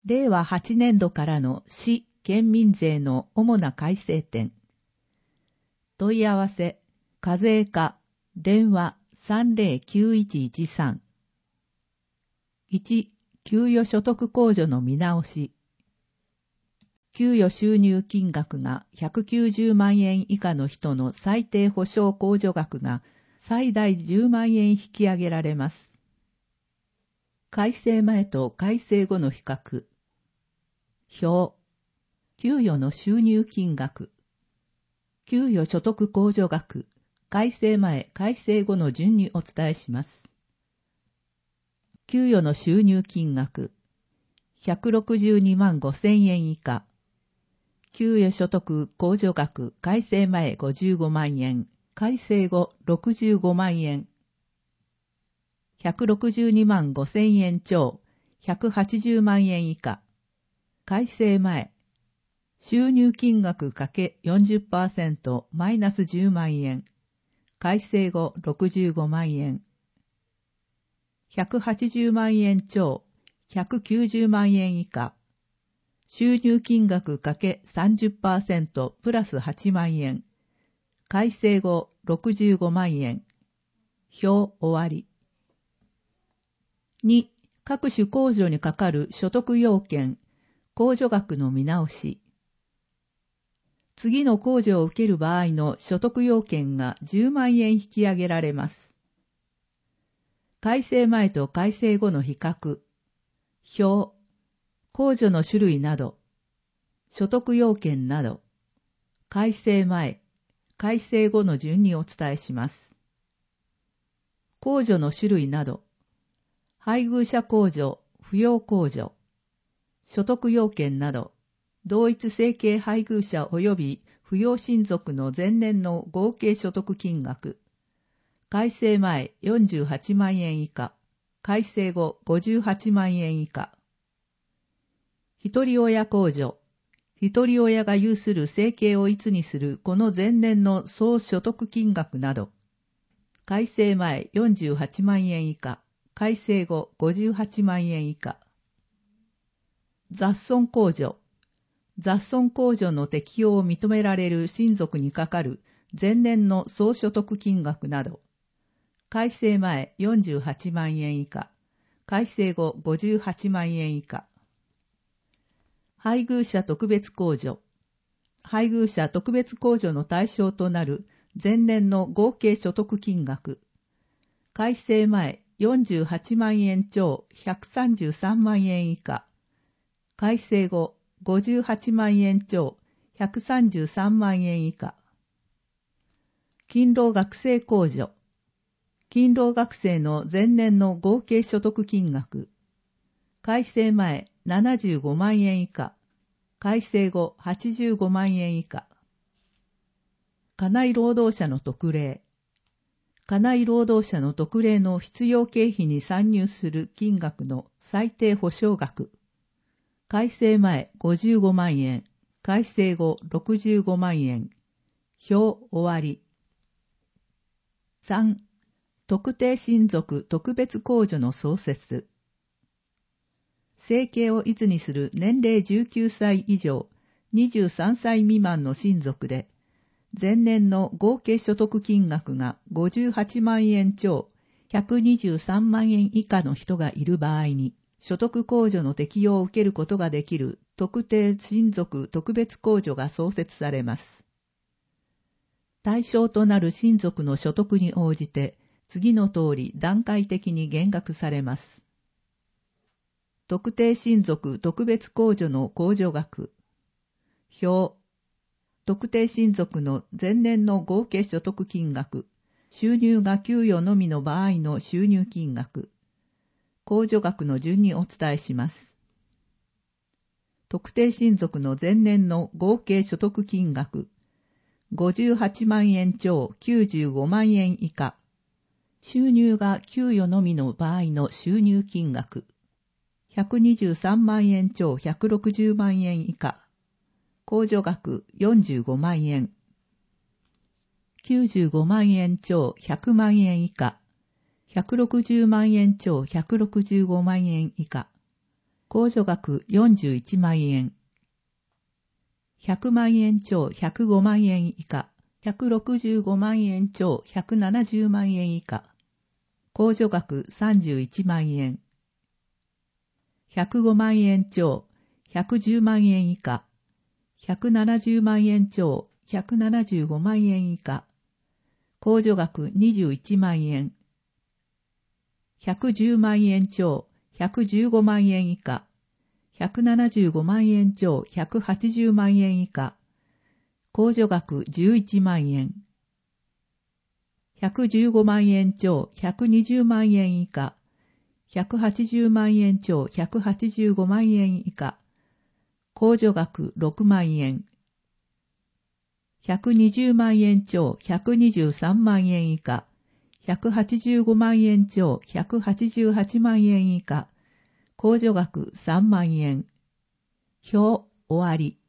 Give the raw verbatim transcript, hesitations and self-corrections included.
れいわはちねんどからの市県民税の主な改正点。問い合わせ、課税課、電話 さんぜろきゅういちいちさん。いち、給与所得控除の見直し。給与収入金額がひゃくきゅうじゅうまんえん以下の人の最低保障控除額が最大じゅうまんえん引き上げられます。改正前と改正後の比較。表。給与の収入金額。給与所得控除額。改正前、改正後の順にお伝えします。給与の収入金額。ひゃくろくじゅうにまんごせんえん以下。給与所得控除額改正前ごじゅうごまんえん、改正後ろくじゅうごまんえん。ひゃくろくじゅうにまんごせんえん超、ひゃくはちじゅうまんえん以下。改正前、収入金額 ×よんじゅっパーセント マイナスじゅうまんえん。改正後ろくじゅうごまんえん。ひゃくはちじゅうまんえん超、ひゃくきゅうじゅうまんえん以下。収入金額 ×さんじゅっパーセント プラスはちまんえん。改正後ろくじゅうごまんえん。表終わり。に、各種控除にかかる所得要件、控除額の見直し。次の控除を受ける場合の所得要件がじゅうまんえん引き上げられます。改正前と改正後の比較。表。控除の種類など、所得要件など、改正前、改正後の順にお伝えします。控除の種類など、配偶者控除、扶養控除、所得要件など、同一生計配偶者及び扶養親族の前年の合計所得金額、改正前よんじゅうはちまんえん以下、改正後ごじゅうはちまんえん以下。一人親控除。一人親が有する生計を一にするこの前年の総所得金額など。改正前よんじゅうはちまんえん以下。改正後ごじゅうはちまんえん以下。雑損控除。雑損控除の適用を認められる親族にかかる前年の総所得金額など。改正前よんじゅうはちまんえん以下。改正後ごじゅうはちまんえん以下。配偶者特別控除。配偶者特別控除の対象となる前年の合計所得金額。改正前よんじゅうはちまんえん超ひゃくさんじゅうさんまんえん以下。改正後ごじゅうはちまんえん超ひゃくさんじゅうさんまんえん以下。勤労学生控除。勤労学生の前年の合計所得金額。改正前ななじゅうごまんえん以下。改正後はちじゅうごまんえん以下。家内労働者の特例。家内労働者の特例の必要経費に算入する金額の最低保障額。改正前ごじゅうごまんえん。改正後ろくじゅうごまんえん。表終わり。さん. 特定親族特別控除の創設。生計をいつにする年齢じゅうきゅうさい以上、にじゅうさんさい未満の親族で、前年の合計所得金額がごじゅうはちまんえん超、ひゃくにじゅうさんまんえん以下の人がいる場合に、所得控除の適用を受けることができる特定親族特別控除が創設されます。対象となる親族の所得に応じて、次の通り段階的に減額されます。特定親族特別控除の控除額。表。特定親族の前年の合計所得金額。収入が給与のみの場合の収入金額。控除額の順にお伝えします。特定親族の前年の合計所得金額。ごじゅうはちまんえん超きゅうじゅうごまんえん以下。収入が給与のみの場合の収入金額。ひゃくにじゅうさんまんえん超ひゃくろくじゅうまんえん以下。控除額よんじゅうごまんえん。きゅうじゅうごまんえん超ひゃくまんえん以下。ひゃくろくじゅうまんえん超ひゃくろくじゅうごまんえん以下。 控除額よんじゅういちまんえん。ひゃくまんえん超ひゃくごまんえん以下、ひゃくろくじゅうごまんえん超ひゃくななじゅうまんえん以下。控除額さんじゅういちまんえん。ひゃくごまんえん超ひゃくじゅうまんえん以下、ひゃくななじゅうまんえん超ひゃくななじゅうごまんえん以下。控除額にじゅういちまんえん。ひゃくじゅうまんえん超ひゃくじゅうごまんえん以下、ひゃくななじゅうごまんえん超ひゃくはちじゅうまんえん以下。控除額じゅういちまんえん。ひゃくじゅうごまんえん超ひゃくにじゅうまんえん以下、ひゃくはちじゅうまんえん超ひゃくはちじゅうごまんえん以下。控除額ろくまんえん。ひゃくにじゅうまんえん超ひゃくにじゅうさんまんえん以下、ひゃくはちじゅうごまんえん超ひゃくはちじゅうはちまんえん以下。控除額さんまんえん。表終わり。